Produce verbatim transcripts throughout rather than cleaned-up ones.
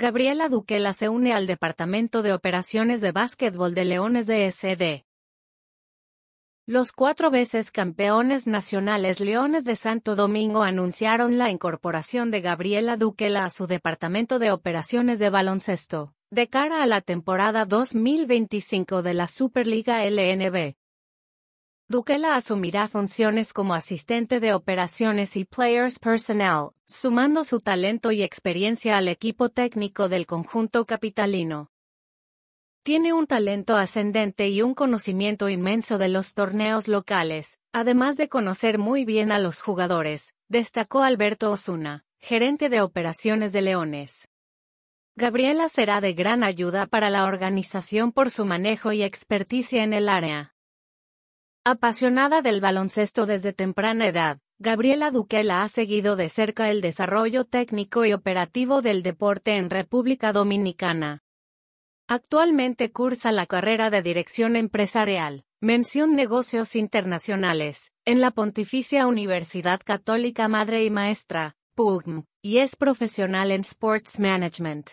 Gabriela Duquela se une al Departamento de Operaciones de Básquetbol de Leones de S D. Los cuatro veces campeones nacionales Leones de Santo Domingo anunciaron la incorporación de Gabriela Duquela a su Departamento de Operaciones de Baloncesto, de cara a la temporada dos mil veinticinco de la Superliga L N B. Duquela asumirá funciones como asistente de operaciones y players personnel, sumando su talento y experiencia al equipo técnico del conjunto capitalino. Tiene un talento ascendente y un conocimiento inmenso de los torneos locales, además de conocer muy bien a los jugadores, destacó Alberto Osuna, gerente de operaciones de Leones. Gabriela será de gran ayuda para la organización por su manejo y experticia en el área. Apasionada del baloncesto desde temprana edad, Gabriela Duquela ha seguido de cerca el desarrollo técnico y operativo del deporte en República Dominicana. Actualmente cursa la carrera de Dirección Empresarial, Mención Negocios Internacionales, en la Pontificia Universidad Católica Madre y Maestra, P U C M, y es profesional en Sports Management.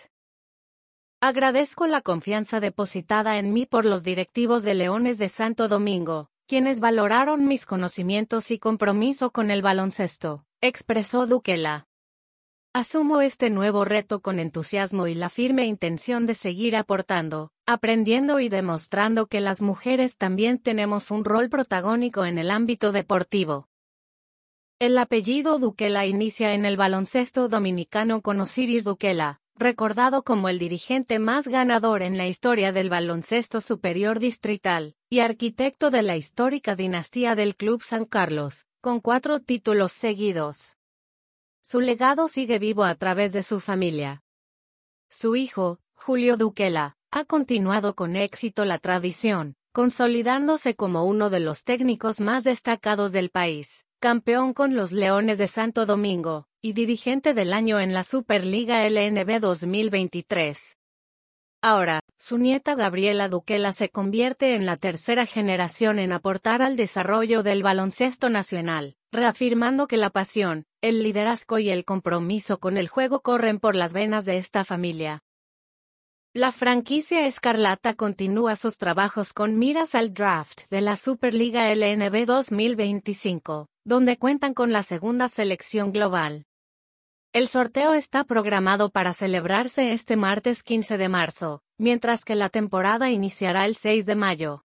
Agradezco la confianza depositada en mí por los directivos de Leones de Santo Domingo, quienes valoraron mis conocimientos y compromiso con el baloncesto, expresó Duquela. Asumo este nuevo reto con entusiasmo y la firme intención de seguir aportando, aprendiendo y demostrando que las mujeres también tenemos un rol protagónico en el ámbito deportivo. El apellido Duquela inicia en el baloncesto dominicano con Osiris Duquela, recordado como el dirigente más ganador en la historia del baloncesto superior distrital, y arquitecto de la histórica dinastía del Club San Carlos, con cuatro títulos seguidos. Su legado sigue vivo a través de su familia. Su hijo, Julio Duquela, ha continuado con éxito la tradición, consolidándose como uno de los técnicos más destacados del país, campeón con los Leones de Santo Domingo, y dirigente del año en la Superliga L N B dos mil veintitrés. Ahora, su nieta Gabriela Duquela se convierte en la tercera generación en aportar al desarrollo del baloncesto nacional, reafirmando que la pasión, el liderazgo y el compromiso con el juego corren por las venas de esta familia. La franquicia escarlata continúa sus trabajos con miras al draft de la Superliga L N B dos mil veinticinco, donde cuentan con la segunda selección global. El sorteo está programado para celebrarse este martes quince de marzo, mientras que la temporada iniciará el seis de mayo.